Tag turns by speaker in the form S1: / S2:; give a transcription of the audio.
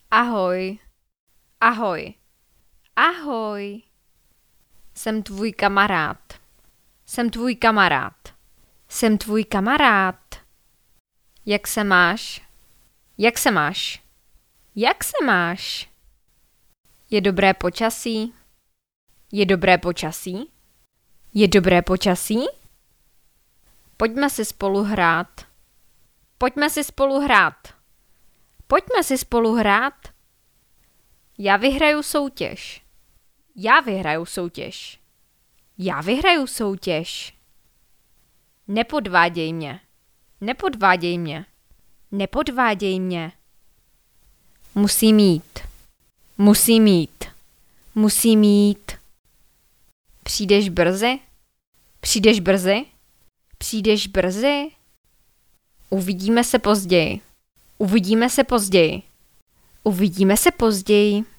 S1: Ahoj, ahoj, ahoj. Jsem tvůj kamarád. Jsem tvůj kamarád. Jsem tvůj kamarád. Jak se máš? Jak se máš? Jak se máš? Je dobré počasí? Je dobré počasí? Je dobré počasí? Pojďme si spolu hrát. Pojďme si spolu hrát. Pojďme si spolu hrát. Já vyhraju soutěž. Já vyhraju soutěž. Já vyhraju soutěž. Nepodváděj mě. Nepodváděj mě. Nepodváděj mě. Musím jít. Musím jít. Musím jít. Přijdeš brzy? Přijdeš brzy? Přijdeš brzy? Uvidíme se později. Uvidíme se později. Uvidíme se později.